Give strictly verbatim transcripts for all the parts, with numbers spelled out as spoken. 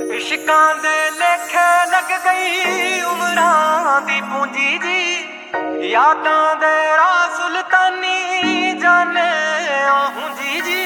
इश्कां दे लेखे लग गई उमरां दी पूंजी जी, यादां दे राह सुल्तानी जाने आहूं जी जी।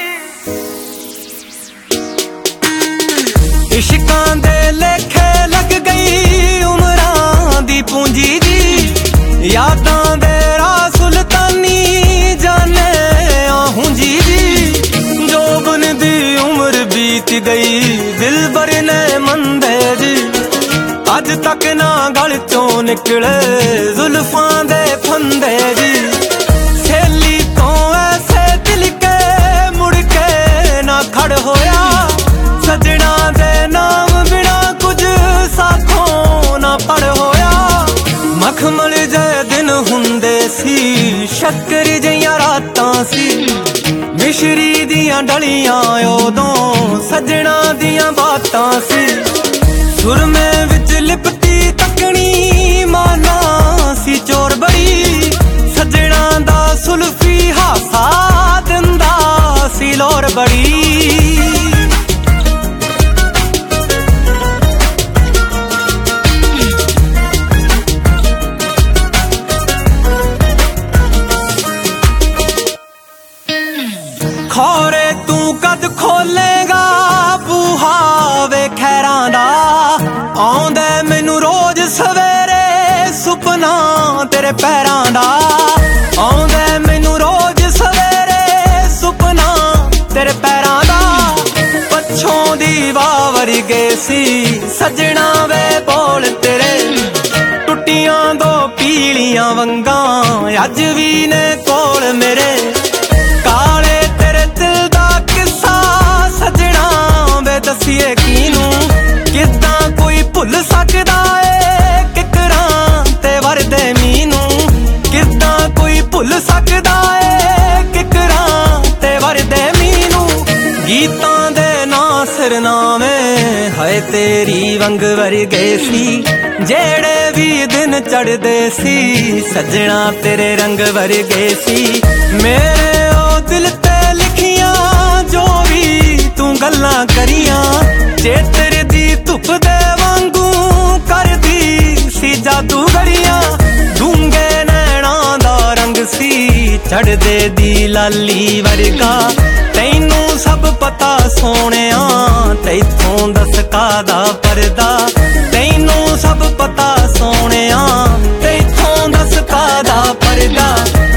इश्कां दे लेखे लग गई उमरां दी पूंजी जी, यादां दे राह सुल्तानी जाने आहूं जी जी। जो बन दी उम्र बीत गई दिल बर ने मंदे जी, अज तक ना गल चों निकले जुल्फां दे फंदे जी। सहेली तो ऐसे दिल के मुड़ के ना खड़ होया, सजना दे नाम बिना कुछ साथों ना पड़ होया। मखमल जे दिन हुंदे सी, शक्कर जियां रातां सी, मिश्री दियां डलियां उदों सजना दियां बातां सी। सुरमे विच लिपटी तकनी माना सी चोर बड़ी, सजना दा सुल्फी हासा दिंदा सी लोर बड़ी। खौरे तू कद खोलेगा बूहा वे खैरां दा, आउंदे मैनू रोज सवेरे सुपना तेरे पैरां दा। आउंदे मैनू रोज सवेरे सुपना तेरे पैरां दा। पछों दी वाह वरगे सी सजना वे बोल तेरे, टुटियां दो पीलियां वंगां अज भी ने कोल मेरे। काले तेरे दिल दा किस्सा सजना वे दसिए कीनू, किदां कोई भुल सकदा ए किकरां ते वरदे मीनू। किदां कोई भुल सकदा ए किकरां ते वरदे मीनू। गीतां दे नां सिरनामे हाय तेरी वंग वरगे सी, जेड़े भी दिन चढ़दे सी सजना तेरे रंग वरगे सी। मेरे ओ दिल ते लिखियां जो भी तू गल्लां करियां, चेतर दी धुप दे वांगू करदी सी जादू गड़ियां। डूंगे नैना दा रंग सी चढ़दे दी लाली वरगा, तैनू सब पता सोहणिया तैथों दस कादा परदा। तैनू सब पता सोहणिया तैथों दस कादा परदा।